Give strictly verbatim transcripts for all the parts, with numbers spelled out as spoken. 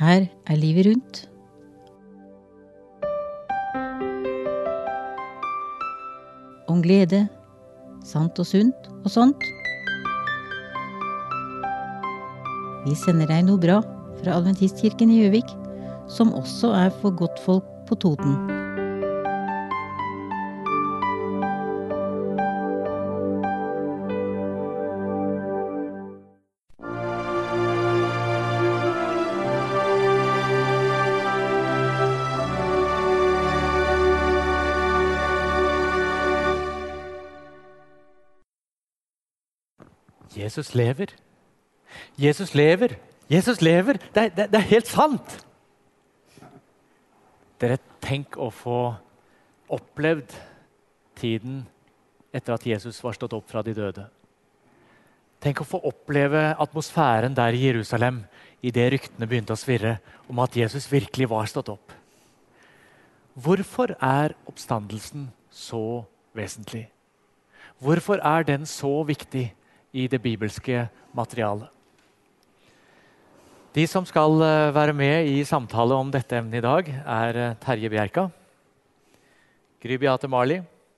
Her er livet rundt. Om glede, sant og sunt og sånt. Vi sender deg noe bra fra Adventistkirken i Gjøvik, som også er for godtfolk på Toten. Jesus lever. Jesus lever. Jesus lever. Det, det, det er helt sant. Dere, tenk å få opplevd tiden etter at Jesus var stått opp fra de døde. Tenk å få oppleve atmosfæren der i Jerusalem i det ryktene begynte å svirre om at Jesus virkelig var stått opp. Hvorfor er oppstandelsen så vesentlig? Hvorfor er den så viktig i det bibelske materialet? De som skal være med i samtale om dette emnet i dag, er Terje Bjerka, Gry Beate Marley,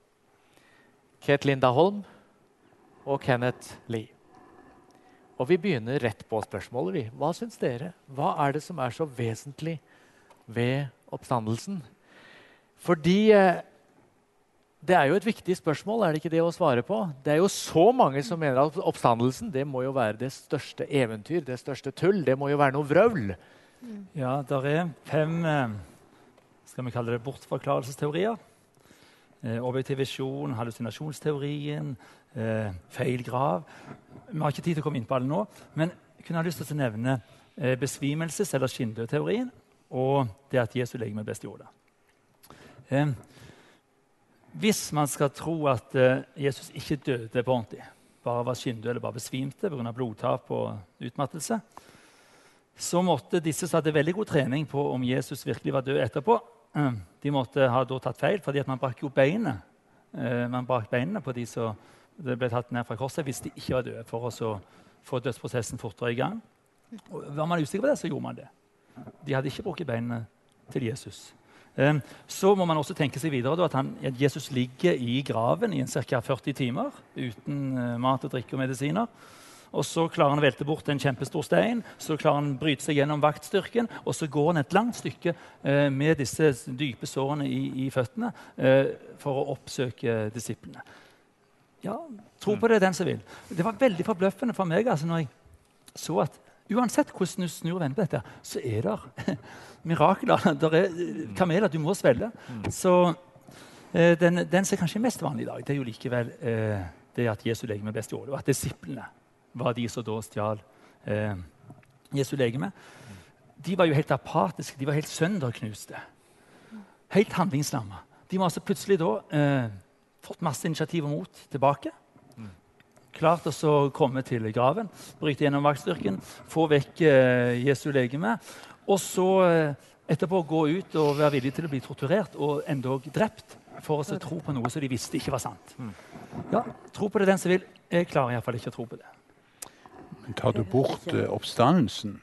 Kate Linda Holm og Kenneth Lee. Og vi begynner rett på spørsmålet. Vi. Hva syns dere? Hva er det som er så vesentlig ved oppstandelsen? Fordi eh, det er jo et viktig spørsmål, er det ikke det å svare på? Det er jo så mange som mener at oppstandelsen det må jo være det største eventyr, det største tull. Det må jo være noe vrøvl. Ja, der er fem skal vi kalle det bortforklarelsesteorier. Eh, objektiv visjon, hallusinasjonsteorien, eh, feil grav. Vi har ikke tid til å komme inn på alle nå, men jeg kunne ha lyst til å nevne eh, besvimelses- eller skinndødteorien og det at Jesu legeme ble stjålet. Eh, Hvis man skal tro at uh, Jesus ikke døde på ordentlig, bare var skinndød eller bare besvimte på grunn av blodtap og utmattelse, så måtte disse som hadde veldig god trening på om Jesus virkelig var død etterpå, uh, de måtte ha da tatt feil, fordi at man brakk jo beinet. Uh, man brakk beinene på de som ble tatt ned fra korset hvis de ikke var døde, for å så få dødsprosessen fortere i gang. Og var man usikker på det, så gjorde man det. De hadde ikke brukket beinene til Jesus. Um, så må man også tenke seg videre da, at, han, at Jesus ligger i graven i ca. førti timer uten uh, mat og drikke og medisiner. Og så klarer han å velte bort en kjempestor stein, så klarer han å bryte seg gjennom vaktstyrken, og så går han et langt stykke uh, med disse dype sårene i, i føttene uh, for å oppsøke disiplene. Ja, tro på det den som vil. Det var veldig forbløffende for meg altså, når jeg så at uansett hvordan du snur og vender på dette, så er det mirakler. Det er kameler du må svelge. Så eh, den, den som er kanskje mest vanlig i dag, det er jo likevel eh, det at Jesu legeme ble stjålet, og at disiplene var de som da stjal eh, Jesu legeme. De var jo helt apatiske, de var helt sønderknuste. Helt handlingslamma. De var altså plutselig da eh, fått masse initiativ og mot tilbake. Klart å komme til graven, bryte gjennom vaktstyrken, få vekk eh, Jesu legeme, og så eh, etterpå gå ut og være villig til å bli torturert og endog drept for å tro på noe som de visste ikke var sant. Ja, tro på det den som vil. Jeg klarer i hvert fall ikke å tro på det. Men tar du bort eh, oppstandelsen,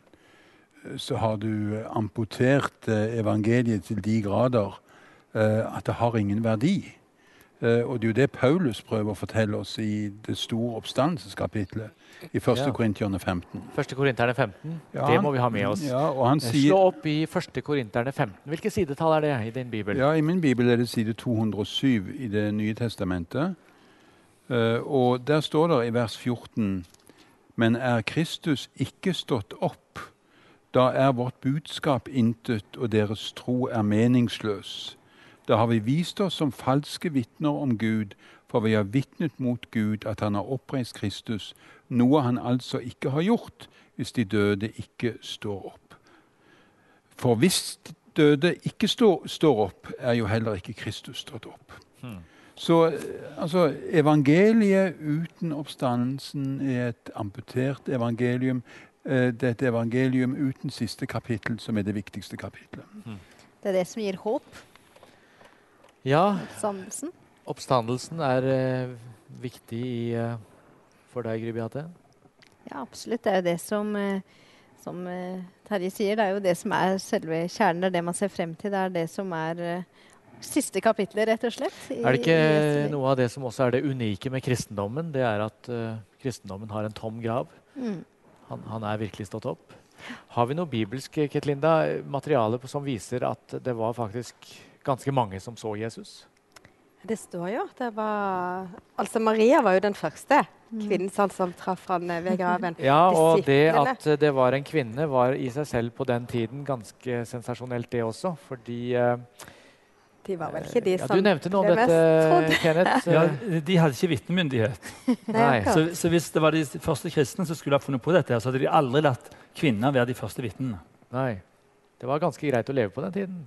så har du amputert eh, evangeliet til de grader eh, at det har ingen verdi. Uh, og det er jo det Paulus prøver å fortelle oss i det store oppstandelseskapitlet i første Ja. Korinterne femten. første Korinterne femten, Ja, det må vi ha med oss. Ja, og han sier, Slå opp i første Korinterne femten. Hvilke sidetall er det i din bibel? ja, i min bibel er det side to hundre og syv i det nye testamentet. Uh, og der står det i vers fjorten, men er Kristus ikke stått opp, da er vårt budskap intet, og deres tro er meningsløs. Da har vi vist oss som falske vittner om Gud, for vi har vittnet mot Gud at han har oppreist Kristus, noe han altså ikke har gjort, hvis de døde ikke står opp. For hvis de døde ikke står, står opp, er jo heller ikke Kristus stått opp. Hmm. Så altså, evangeliet uten oppstandelsen er et amputert evangelium. Det er et evangelium uten siste kapittel, som er det viktigste kapittelet. Hmm. Det er det som gir håp. Ja, Oppstandelsen. oppstandelsen er eh, viktig i, eh, for deg, Gry Beate. Ja, absolutt. Det er jo det som, eh, som eh, Terje sier, det er jo det som er selve kjernen, det er det man ser frem til. Det er det som er eh, siste kapitlet, rett og slett. I, Er det ikke i Jesu liv. noe av det som også er det unike med kristendommen? Det er at uh, kristendommen har en tom grav. Mm. Han, han er virkelig stått opp. Har vi noe bibelsk, Ketlinda, materiale på, som viser at det var faktisk ganske mange som så Jesus? Det står jo at det var Altså, Maria var jo den første kvinnen sånn, som traff han eh, ved graven. Ja, og det Disiplene. at det var en kvinne var i seg selv på den tiden ganske sensasjonelt det også, fordi uh, De var vel ikke de ja, som du nevnte noe om ble dette, mest trodd. Kenneth. Ja, de hadde ikke vitnemyndighet. Nei. Så, så hvis det var de første kristne som skulle ha funnet på dette, her, så hadde de aldri latt kvinner være de første vitnene. Nei. Det var ganske greit å leve på den tiden.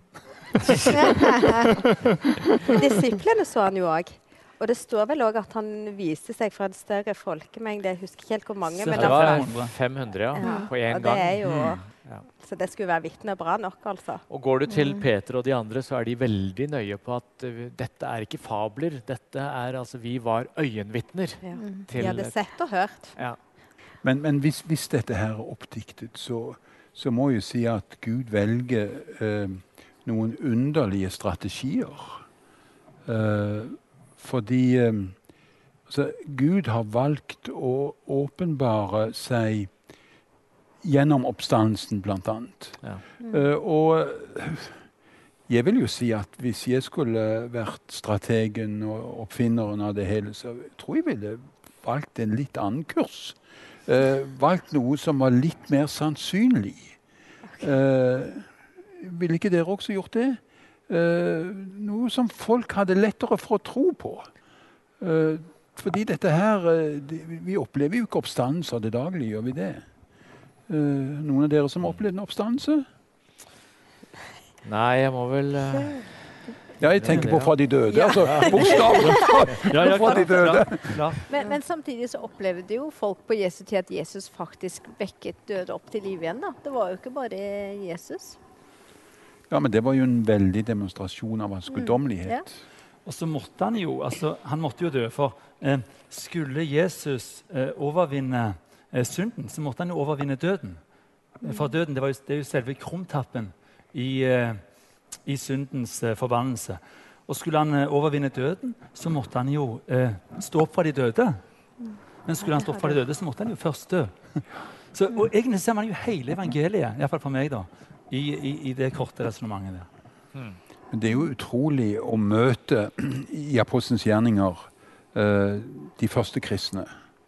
Disiplene så han jo òg. Og det står vel òg at han viste seg fra en større folkemengde. Jeg husker ikke helt hvor mange. Så Men Det det altså, var fem hundre. fem hundre, ja, ja, på én og det gang. er jo, Ja. Så det skulle være vitne bra nok, altså. Og går du til Peter og de andre, så er de veldig nøye på at uh, dette er ikke fabler. Dette er altså Vi var øyenvitner. Ja. Til- De hadde sett og hørt. Ja. Men, men hvis, hvis dette her er oppdiktet, så, så må jeg si at Gud velger eh, noen underlige strategier. Eh, fordi eh, altså, Gud har valgt å åpenbare seg gjennom oppstandelsen, blant annet. Ja. Eh, og jeg vil jo si at hvis jeg skulle vært strategen og oppfinneren av det hele, så tror jeg ville valgt en litt annen kurs. Eh, valgt noe som var litt mer sannsynlig. Eh, ville ikke dere også gjort det? Eh, noe som folk hadde lettere for å tro på. Eh, fordi dette her eh, det, Vi opplever jo ikke oppstandelser det daglige, gjør vi det? Eh, noen av dere som har opplevd en oppstandelse? Nei, jeg må vel uh, Ja, jeg tenker på fra de døde. Ja. Altså, bokstavelig Ja, ja, fra de døde. klart. Men, men samtidig så opplevde jo folk på Jesu tid at Jesus faktisk vekket døde opp til liv igjen. Da. Det var jo ikke bare Jesus. Ja, men det var jo en veldig demonstrasjon av hans guddommelighet. Ja. Og så måtte han jo altså, han måtte jo dø, for eh, skulle Jesus eh, overvinne eh, synden, så måtte han jo overvinne døden. Eh, For døden det, var jo, det er jo selve krumtappen i, eh, i syndens eh, forbannelse. Og skulle han eh, overvinne døden, så måtte han jo eh, stå opp fra de døde. Men skulle han stå opp fra de døde, så måtte han jo først dø. Så, og egentlig ser man jo hele evangeliet, i hvert fall for meg, da, i, i, i det korte resonnementet der. Men det er jo utrolig å møte i apostelens gjerninger eh, de første kristne.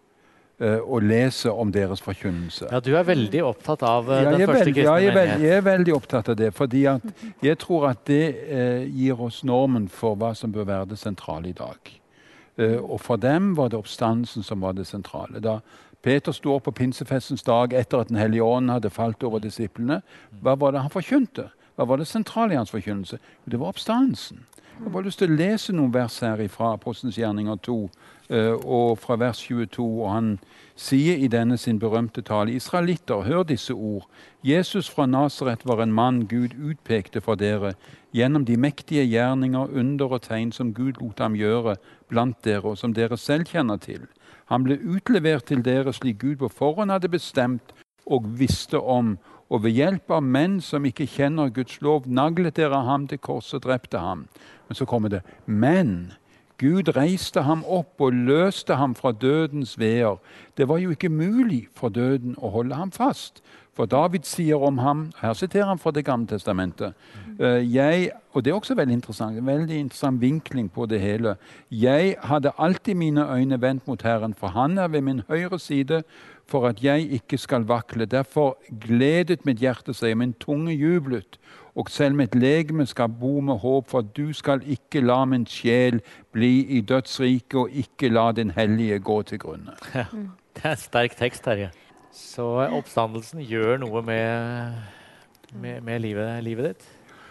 eh, og lese om deres forkynnelse. Ja, du er veldig opptatt av uh, Ja, den jeg, er første veldig, kristne ja, jeg, er veld, menighet. jeg er veldig opptatt av det. Fordi at jeg tror at det eh, gir oss normen for hva som bør være det sentrale i dag. Eh, og for dem var det oppstandelsen som var det sentrale. Da Peter sto opp på pinsefestens dag etter at Den hellige ånd hadde falt over disiplene, hva var det han forkynte? Hva var det sentrale i hans forkynnelse? Det var oppstandelsen. Jeg har bare lyst til å lese noen vers her fra Apostelens gjerninger to, eh, og fra vers tjueto. Og han sier i denne sin berømte tale: Israelitter, hør disse ord. Jesus fra Nasaret var en mann Gud utpekte for dere, gjennom de mektige gjerninger, under og tegn som Gud lot ham gjøre blant dere, og som dere selv kjenner til. Han ble utlevert til dere slik Gud på forhånd hadde bestemt og visste om, og ved hjelp av menn som ikke kjenner Guds lov, naglet dere ham til kors og drepte ham. Men så kommer det: Men Gud reiste ham opp og løste ham fra dødens veer. Det var jo ikke mulig for døden å holde ham fast. For David sier om ham, her siterer han fra Det gamle testamentet, uh, jeg, og det er også veldig interessant, en veldig interessant vinkling på det hele. Jeg hadde alltid mine øyne vendt mot Herren, for han er ved min høyre side, for at jeg ikke skal vakle. Derfor gledet mitt hjerte seg, og min tunge jublet, og selv mitt legeme skal bo med håp, for du skal ikke la min sjel bli i dødsriket, og ikke la din hellige gå til grunne. Ja, det er en sterk tekst, Terje. Så oppstandelsen gjør noe med, med, med livet, livet ditt?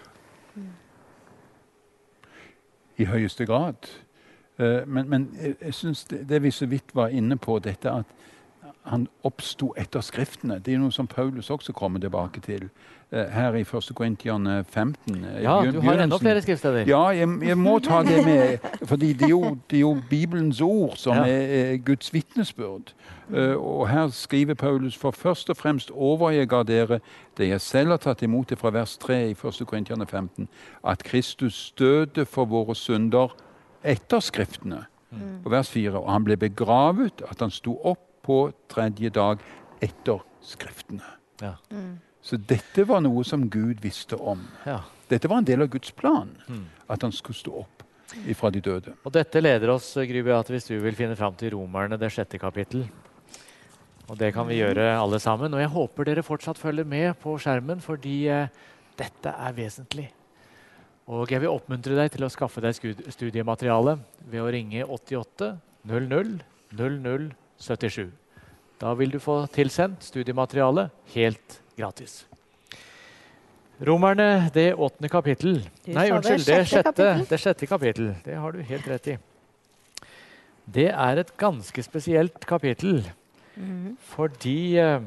I høyeste grad. Uh, men, men jeg, jeg synes det, det vi så vidt var inne på, dette at han oppsto etter skriftene. Det er noe som Paulus også kommer tilbake til. Eh, her i første Korinterne femten. eh, Ja, begynnelsen- du har enda flere skriftsteder. Ja, jeg, jeg må ta det med, fordi det er jo, det er jo Bibelens ord som Ja. er, er Guds vitnesbyrd. Eh, og her skriver Paulus, for først og fremst overgir dere det jeg selv har tatt imot det fra vers tre i første Korinterne femten, at Kristus døde for våre synder etter skriftene. Og vers fire, og han ble begravet, at han sto opp på tredje dag etter skriftene. Ja. Så dette var noe som Gud visste om. Ja. Dette var en del av Guds plan, Mm. at han skulle stå opp ifra de døde. Og dette leder oss, Gry Beate, hvis du vil finne fram til Romerne, det sjette kapittel. Og det kan vi gjøre alle sammen. Og jeg håper dere fortsatt følger med på skjermen, fordi eh, dette er vesentlig. Og jeg vil oppmuntre deg til å skaffe deg skud- studiemateriale ved å ringe åttiåtte null null null null syttisju. Da vil du få tilsendt studiemateriale helt gratis. Romerne, det åttende kapittel. Du Nei, sa det unnskyld, det sjette sjette, kapittel. det sjette kapittel. Det har du helt rett i. Det er et ganske spesielt kapittel, fordi eh,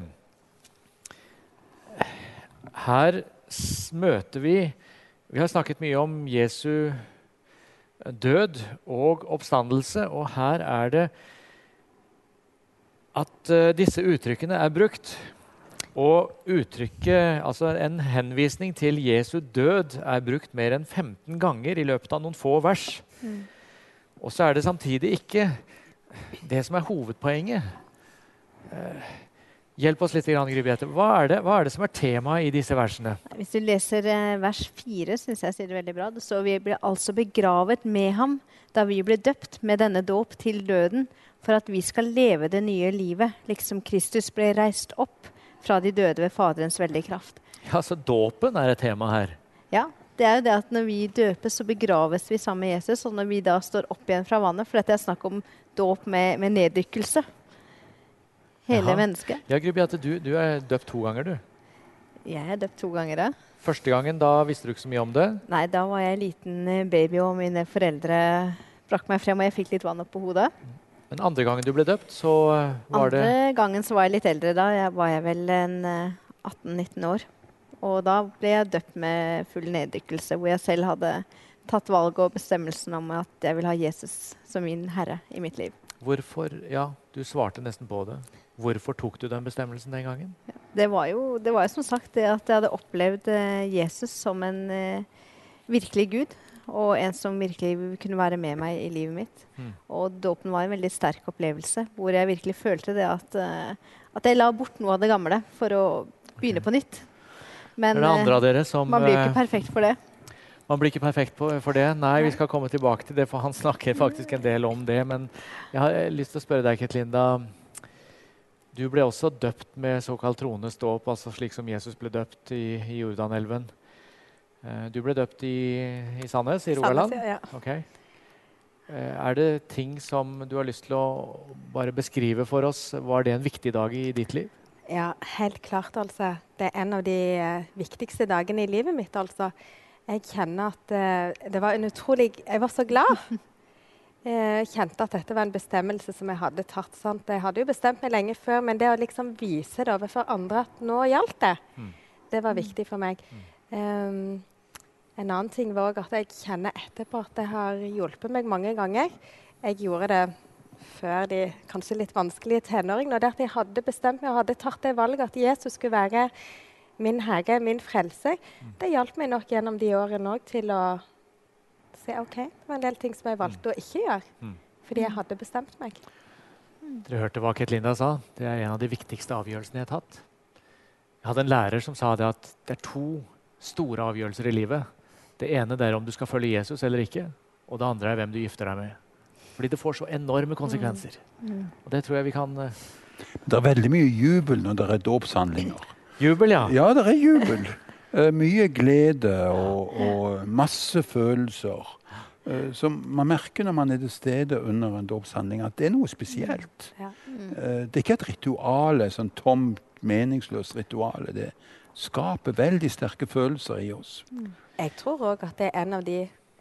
her s- møter vi Vi har snakket mye om Jesu død og oppstandelse, og her er det at eh, disse uttrykkene er brukt. Og uttrykket, altså en henvisning til Jesu død, er brukt mer enn femten ganger i løpet av noen få vers. Og så er det samtidig ikke det som er hovedpoenget. Eh, hjelp oss litt, Gry Beate. Hva er det, hva er det som er temaet i disse versene? Hvis du leser eh, vers fire, synes jeg sier det veldig bra. Det står vi ble altså begravet med ham da vi ble døpt med denne dåp til døden, for at vi skal leve det nye livet, liksom Kristus ble reist opp fra de døde ved Faderens veldige kraft. Ja, så dåpen er et tema her. Ja, det er jo det at når vi døpes, så begraves vi sammen med Jesus, og når vi da står opp igjen fra vannet, for dette er snakk om dåp med, med neddykkelse. Hele Jaha. mennesket. Ja, Gry Beate, du, du er døpt to ganger, du. Jeg er døpt to ganger, ja. Første gangen, da visste du ikke så mye om det. Nei, da var jeg liten eh, baby, og mine foreldre brakk meg frem, og jeg fikk litt vann opp på hodet. Men andre gangen du ble døpt, så eh, var Andre det gangen så var jeg litt eldre da. Jeg var jeg vel en eh, atten nitten år. Og da ble jeg døpt med full neddykkelse, hvor jeg selv hadde tatt valget og bestemmelsen om at jeg vil ha Jesus som min herre i mitt liv. Hvorfor? Ja, du svarte nesten på det. Hvorfor tok du den bestemmelsen den gangen? Det var jo, det var jo som sagt det at jeg hadde opplevd eh, Jesus som en eh, virkelig Gud, og en som virkelig kunne være med meg i livet mitt. Mm. Og dåpen var en veldig sterk opplevelse, hvor jeg virkelig følte det at, eh, at jeg la bort noe av det gamle for å begynne på nytt. Men er det andre av dere som eh, man blir jo eh, ikke perfekt for det. Man blir ikke perfekt på, for det. Nei, vi skal komme tilbake til det, for han snakker faktisk en del om det. Men jeg har eh, lyst til å spørre deg, Ketlinda. Du ble også døpt med såkalt troende ståp, altså slik som Jesus ble døpt i, i Jordanelven. Eh, Du ble døpt i, i Sandnes, i Rogaland? Sandnes, ja. Ok. Eh, Er det ting som du har lyst til å bare beskrive for oss? Var det en viktig dag i ditt liv? Ja, helt klart, altså. Det er en av de eh, viktigste dagene i livet mitt, altså. Jeg kjenner at eh, det var en utrolig Jeg var så glad. Jeg kjente at dette var en bestemmelse som jeg hadde tatt. Sant? Jeg hadde jo bestemt meg lenge før, men det å liksom vise det overfor andre at nå gjaldt det, Mm. det var viktig for meg. Um, en annen ting var også at jeg kjenner etterpå at det har hjulpet meg mange ganger. Jeg gjorde det før de kanskje litt vanskelige tenåringene. Og det at jeg hadde bestemt meg og hadde tatt det valget at Jesus skulle være min herre, min frelse, det hjalp meg nok gjennom de årene òg til å se ok, det var en del ting som jeg valgte å ikke gjøre. Mm. Fordi jeg hadde bestemt meg. Dere hørte hva Ketlinda sa. Det er en av de viktigste avgjørelsene jeg har tatt. Jeg hadde en lærer som sa det at det er to store avgjørelser i livet. Det ene det er om du skal følge Jesus eller ikke, og det andre er hvem du gifter deg med. Fordi det får så enorme konsekvenser. Og det tror jeg vi kan eh, Det er veldig mye jubel når det er dåpshandlinger. Jubel, ja. Ja, det er jubel. Eh, mye glede og, og masse følelser. Eh, som man merker når man er til stede under en dåpshandling, at det er noe spesielt. Ja. Eh, det er ikke et ritual, et sånn tomt, meningsløst ritual. Det skaper veldig sterke følelser i oss. Jeg tror òg at det er en av de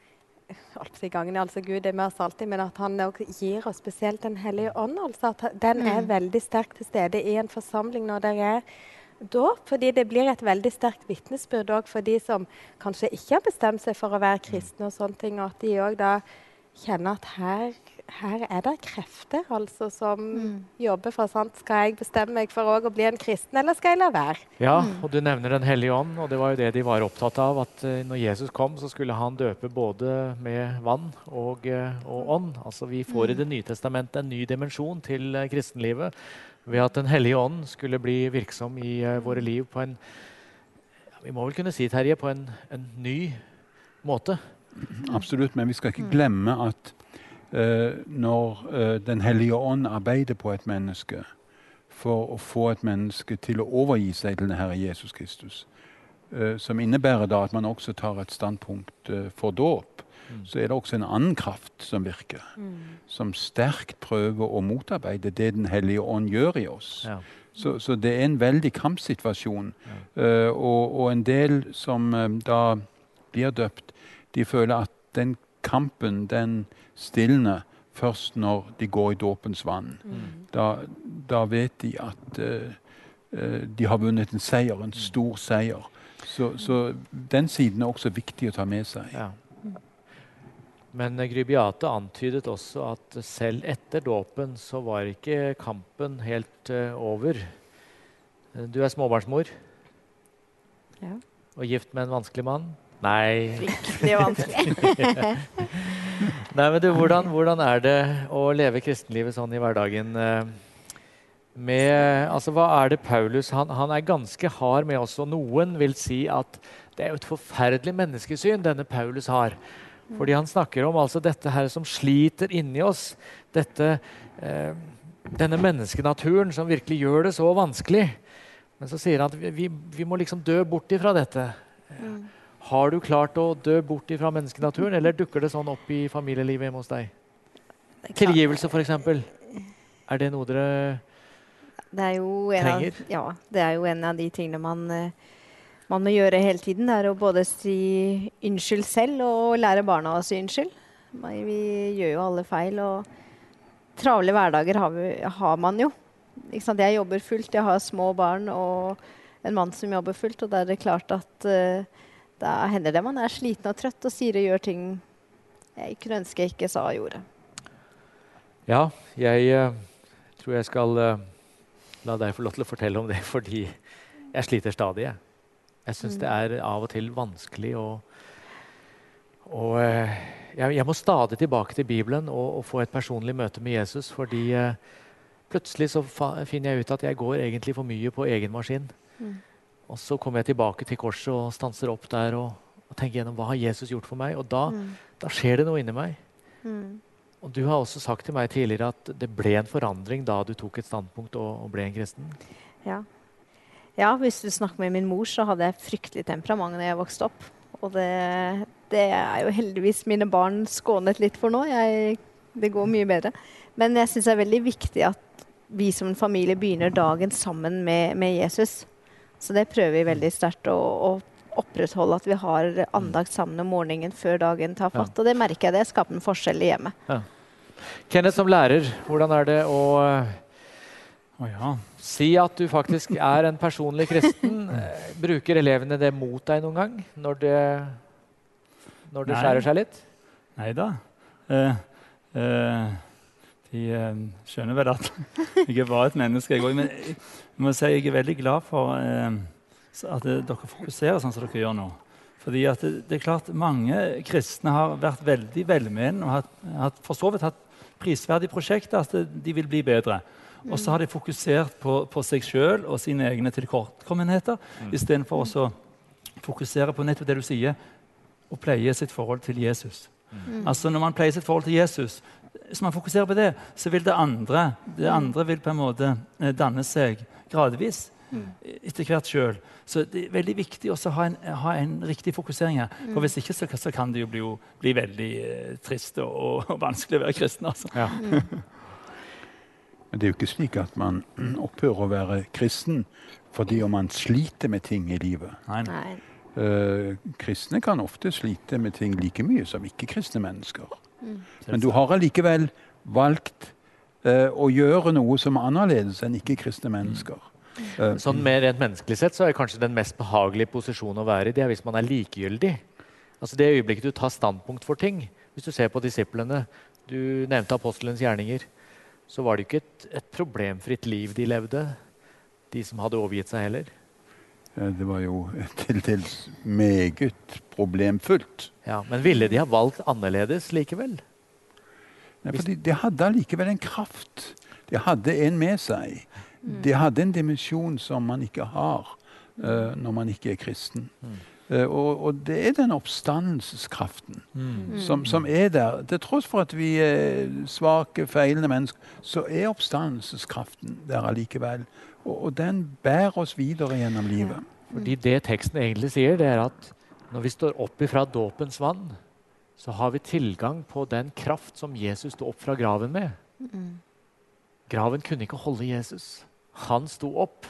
holdt på å si gangen, altså Gud er med oss alltid, men at han også gir oss spesielt Den hellige ånd. Altså at den er veldig sterkt til stede i en forsamling når det er dåp, fordi det blir et veldig sterkt vitnesbyrd også for de som kanskje ikke har bestemt seg for å være kristne og sånne ting, og at de også da kjenner at her, her er det krefter altså, som mm. jobber for sant? Skal jeg bestemme meg for også å bli en kristen, eller skal jeg la være? Ja, og du nevner Den hellige ånd, og det var jo det de var opptatt av, at uh, når Jesus kom, så skulle han døpe både med vann og, uh, og ånd. Altså vi får i Det nye testamentet en ny dimensjon til uh, kristenlivet, ved at Den hellige ånd skulle bli virksom i uh, våre liv på en, ja, vi må vel kunne si, Terje, på en, en ny måte. Absolutt, men vi skal ikke glemme at uh, når uh, Den hellige ånd arbeider på et menneske for å få et menneske til å overgi seg til den Herre Jesus Kristus, uh, som innebærer da at man også tar et standpunkt uh, for dåp, mm. så er det også en annen kraft som virker, mm. som sterkt prøver å motarbeide det Den hellige ånd gjør i oss. Ja. Så, så det er en veldig kampsituasjon, ja. uh, og, og en del som uh, da blir døpt, de føler at den kampen, den stilner først når de går i dåpens vann. Mm. Da, da vet de at uh, uh, de har vunnet en seier, en stor seier. Så, så den siden er også viktig å ta med seg. Ja. Men Gry Beate antydet også at selv etter dåpen så var ikke kampen helt uh, over. Du er småbarnsmor. Ja. Og gift med en vanskelig mann. Nei. Fryktelig vanskelig. Nei, men du, hvordan, hvordan er det å leve kristenlivet sånn i hverdagen? Med, altså, hva er det Paulus, han, han er ganske hard med oss, og noen vil si at det er jo et forferdelig menneskesyn denne Paulus har. Fordi han snakker om altså dette her som sliter inni oss, dette, eh, denne menneskenaturen som virkelig gjør det så vanskelig. Men så sier han at vi, vi må liksom dø bort ifra dette. Mm. Har du klart å dø bort ifra menneskenaturen, eller dukker det sånn opp i familielivet hjemme hos deg? Tilgivelse, for eksempel. Er det noe dere det er jo en trenger? Av, ja, det er jo en av de tingene man, man må gjøre hele tiden. Det er å både si unnskyld selv og lære barna å si unnskyld. Vi gjør jo alle feil, og travle hverdager har, vi, har man jo. Ikke sant? Jeg jobber fullt, jeg har små barn og en mann som jobber fullt, og da er det klart at uh, da hender det man er sliten og trøtt og sier og gjør ting jeg kunne ønske jeg ikke sa og gjorde. Ja, jeg uh, tror jeg skal uh, la deg få lov til å fortelle om det, fordi jeg sliter stadig. Jeg, jeg synes mm. det er av og til vanskelig, og, og uh, jeg, jeg må stadig tilbake til Bibelen og, og få et personlig møte med Jesus, fordi uh, plutselig så finner jeg ut at jeg går egentlig for mye på egen maskin. Mm. Og så kommer jeg tilbake til korset og stanser opp der og, og tenker gjennom hva har Jesus gjort for meg. Og da, mm. da skjer det noe inni meg. Mm. Og du har også sagt til meg tidligere at det ble en forandring da du tok et standpunkt og, og ble en kristen. Ja. ja, hvis du snakker med min mor, så hadde jeg fryktelig temperament når jeg vokste opp. Og det, det er jo heldigvis mine barn skånet litt for nå. Jeg, det går mye bedre. Men jeg synes det er veldig viktig at vi som en familie begynner dagen sammen med, med Jesus. Så det prøver vi veldig sterkt å, å opprettholde, at vi har andakt sammen om morgenen før dagen tar fatt. Ja. Og det merker jeg, det skaper en forskjell i hjemmet. Ja. Kenneth, som lærer, hvordan er det å oh, ja. si at du faktisk er en personlig kristen? Bruker elevene det mot deg noen gang, når det, når det skjærer seg litt? Neida. Uh, uh, de uh, skjønner vel at jeg er bare et menneske. Jeg, men jeg må si jeg er veldig glad for uh, at uh, dere fokuserer sånn som dere gjør nå. Fordi at det, det er klart mange kristne har vært veldig velmenende og har, har for så vidt hatt prisverdige prosjekter, at de vil bli bedre. Mm. Og så har de fokusert på, på seg selv og sine egne tilkortkommenheter, mm. i stedet for å fokusere på nettopp det du sier, å pleie sitt forhold til Jesus. Mm. Altså når man pleier sitt forhold til Jesus, hvis man fokuserer på det, så vil det andre, det andre vil på en måte danne seg gradvis mm. etter hvert selv. Så det er veldig viktig også å ha en, ha en riktig fokusering her. For hvis ikke så, så kan det jo bli, bli veldig eh, trist og, og vanskelig å være kristen. Altså. Ja. Men det er jo ikke slik at man opphører å være kristen fordi om man sliter med ting i livet. Nei. Nei. Uh, kristne kan ofte slite med ting like mye som ikke-kristne mennesker. Mm. Men du har allikevel valgt uh, å gjøre noe som er annerledes enn ikke-kristne mennesker. Uh, Sånn mer rent menneskelig sett så er kanskje den mest behagelige posisjonen å være i, det er hvis man er likegyldig. Altså det øyeblikket du tar standpunkt for ting. Hvis du ser på disiplene, du nevnte apostelens gjerninger, så var det ikke et, et problemfritt liv de levde, de som hadde overgitt seg heller. Det var jo til dels meget problemfullt. Ja, men ville de ha valgt annerledes likevel? Nei, fordi de hadde allikevel en kraft. De hadde en med seg. De hadde en dimensjon som man ikke har uh, når man ikke er kristen. Mm. Uh, og, og det er den oppstandelseskraften mm. som, som er der. Til tross for at vi er svake, feilende mennesker, så er oppstandelseskraften der allikevel. Og, og den bærer oss videre gjennom livet. Fordi det teksten egentlig sier, det er at når vi står opp ifra dåpens vann, så har vi tilgang på den kraft som Jesus sto opp fra graven med. Mm. Graven kunne ikke holde Jesus. Han sto opp.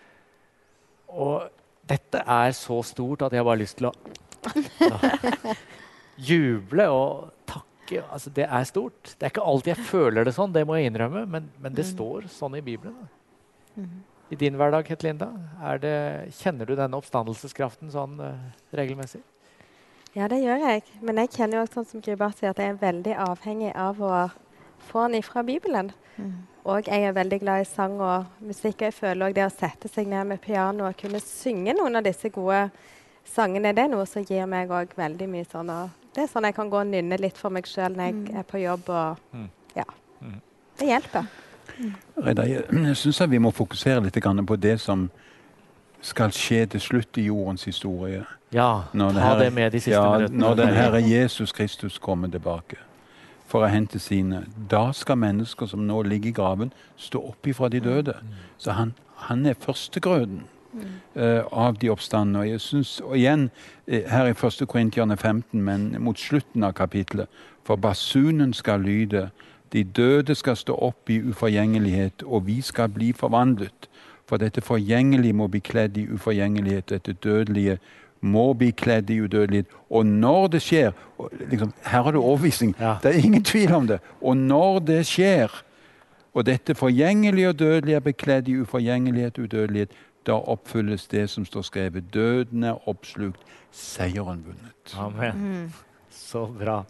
Og dette er så stort at jeg bare har lyst til å ja, juble og takke. Altså, det er stort. Det er ikke alltid jeg føler det sånn, det må jeg innrømme, men, men det mm. står sånn i Bibelen. Mm. I din hverdag, Ketlinda, er det, kjenner du denne oppstandelseskraften sånn uh, regelmessig? Ja, det gjør jeg. Men jeg kjenner jo også, sånn som Gry sier, at jeg er veldig avhengig av å få den ifra Bibelen. Mm. Og jeg er veldig glad i sang og musikk. Jeg føler også det å sette seg ned med piano og kunne synge noen av disse gode sangene, det er noe som gir meg også veldig mye sånn. Og det er sånn jeg kan gå og nynne litt for meg selv når jeg mm. er på jobb. Og mm. ja, mm. det hjelper. Mm. Reda, jeg, jeg synes at vi må fokusere litt på det som skal skje til slutt i jordens historie. Ja, når ta det, det med de siste ja, minuttene. Når den Herre Jesus Kristus kommer tilbake for å hente sine. Da skal mennesker som nå ligger i graven, stå opp ifra de døde. Så han, han er førstegrøden mm. uh, av de oppstandene. Og jeg synes, og igjen, uh, her i første Korintierne femten, men mot slutten av kapitlet, for basunen skal lyde, de døde skal stå opp i uforgjengelighet, og vi skal bli forvandlet. For dette forgjengelige må bli kledd i uforgjengelighet, dette dødelige må bli kledd i udødelighet. Og når det skjer, og liksom, her har du overvisning, ja. Det er ingen tvil om det. Og når det skjer, og dette forgjengelige og dødelige er bekledd i uforgjengelighet og udødelighet, da oppfylles det som står skrevet. Døden er oppslukt, seieren vunnet. Amen. Mm. Så bra.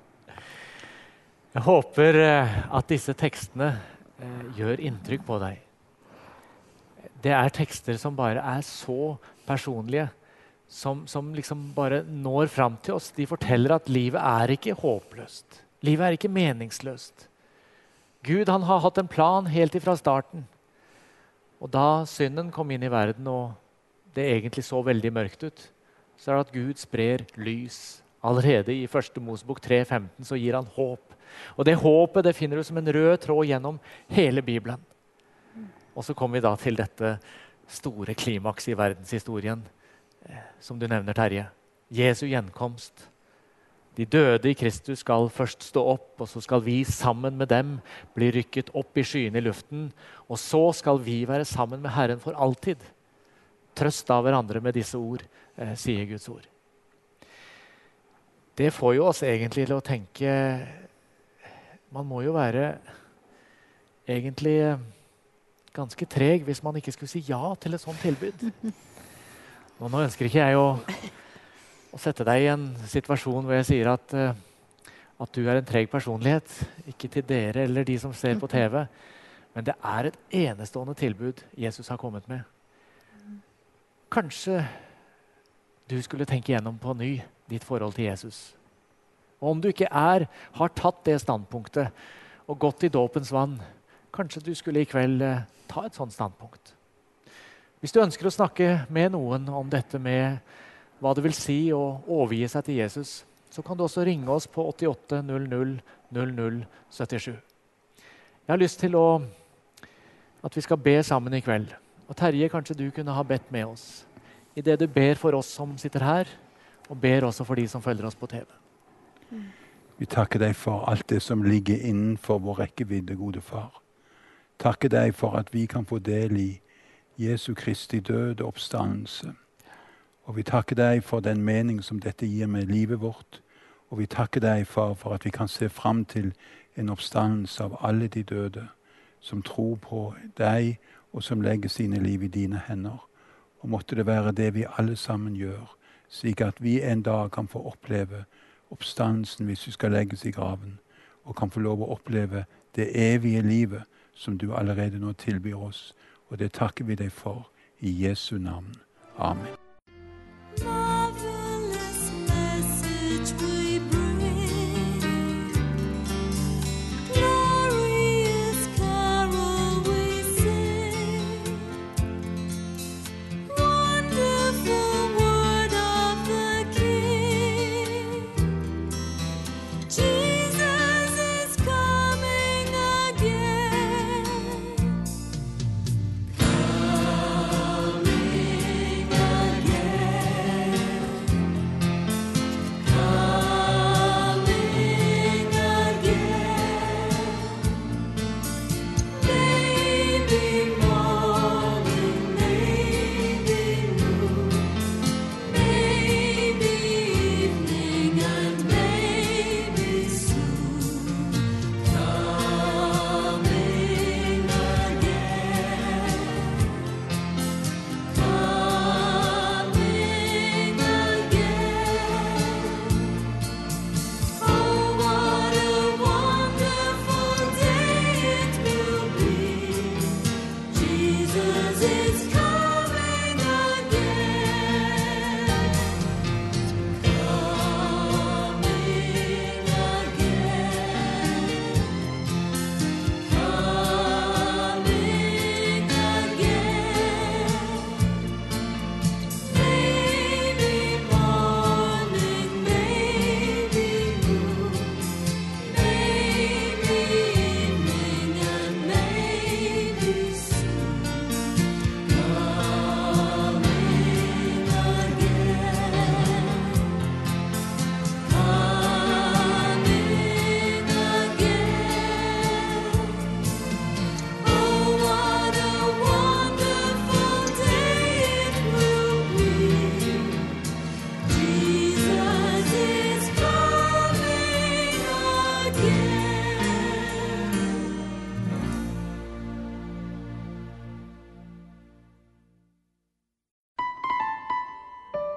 Jeg håper uh, at disse tekstene uh, gjør inntrykk på deg. Det er tekster som bare er så personlige, Som, som liksom bare når fram til oss. De forteller at livet er ikke håpløst. Livet er ikke meningsløst. Gud han har hatt en plan helt ifra starten. Og da synden kom inn i verden, og det egentlig så veldig mørkt ut, så er det at Gud sprer lys. Allerede i første Mosebok tre femten så gir han håp. Og det håpet det finner du som en rød tråd gjennom hele Bibelen. Og så kommer vi da til dette store klimaks i verdenshistorien, som du nevner, Terje. Jesu gjenkomst. De døde i Kristus skal først stå opp, og så skal vi sammen med dem bli rykket opp i skyene i luften, og så skal vi være sammen med Herren for alltid. Trøst av hverandre med disse ord, eh, sier Guds ord. Det får jo oss egentlig til å tenke, man må jo være egentlig ganske treg hvis man ikke skulle si ja til et sånt tilbud. Og nå ønsker ikke jeg å, å sette deg i en situasjon hvor jeg sier at, uh, at du er en treg personlighet. Ikke til dere eller de som ser på T V. Men det er et enestående tilbud Jesus har kommet med. Kanskje du skulle tenke gjennom på ny ditt forhold til Jesus. Og om du ikke er, har tatt det standpunktet og gått i dåpens vann, kanskje du skulle i kveld uh, ta et sånt standpunkt. Hvis du ønsker å snakke med noen om dette med hva det vil si å overgi seg til Jesus, så kan du også ringe oss på åttiåtte null null null null syttisju. Jeg har lyst til å, at vi skal be sammen i kveld. Og Terje, kanskje du kunne ha bedt med oss i det du ber for oss som sitter her, og ber også for de som følger oss på T V. Vi takker deg for alt det som ligger innenfor vår rekkevidde, gode far. Takker deg for at vi kan få del i Jesu Kristi død og oppstandelse. Og vi takker deg for den mening som dette gir med livet vårt. Og vi takker deg, far, for at vi kan se fram til en oppstandelse av alle de døde som tror på deg og som legger sine liv i dine hender. Og måtte det være det vi alle sammen gjør, slik at vi en dag kan få oppleve oppstandelsen hvis vi skal legges i graven, og kan få lov å oppleve det evige livet som du allerede nå tilbyr oss. Og det takker vi deg for i Jesu navn. Amen. Marvelous message we bring, glorious carol we sing, wonderful word of the King. Jesus is coming again.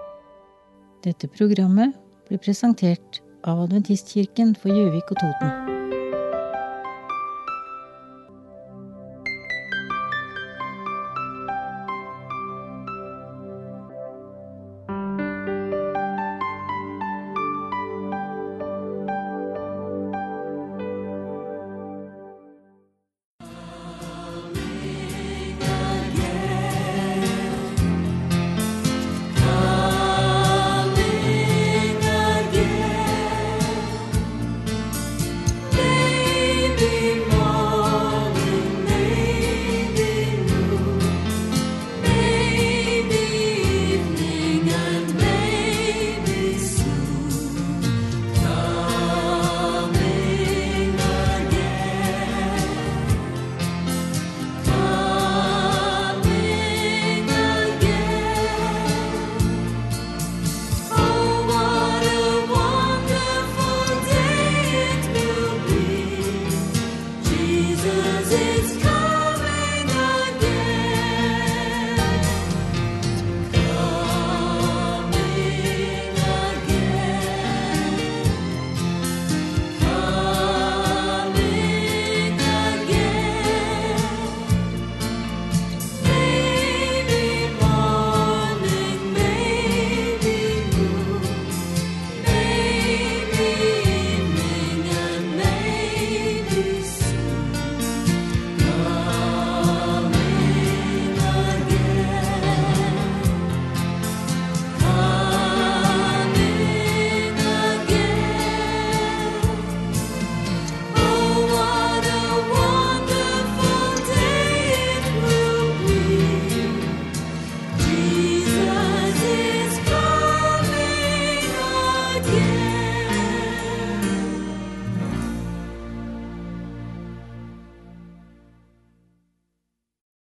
Dette programmet ble presentert av Adventistkirken for Gjøvik og Toten.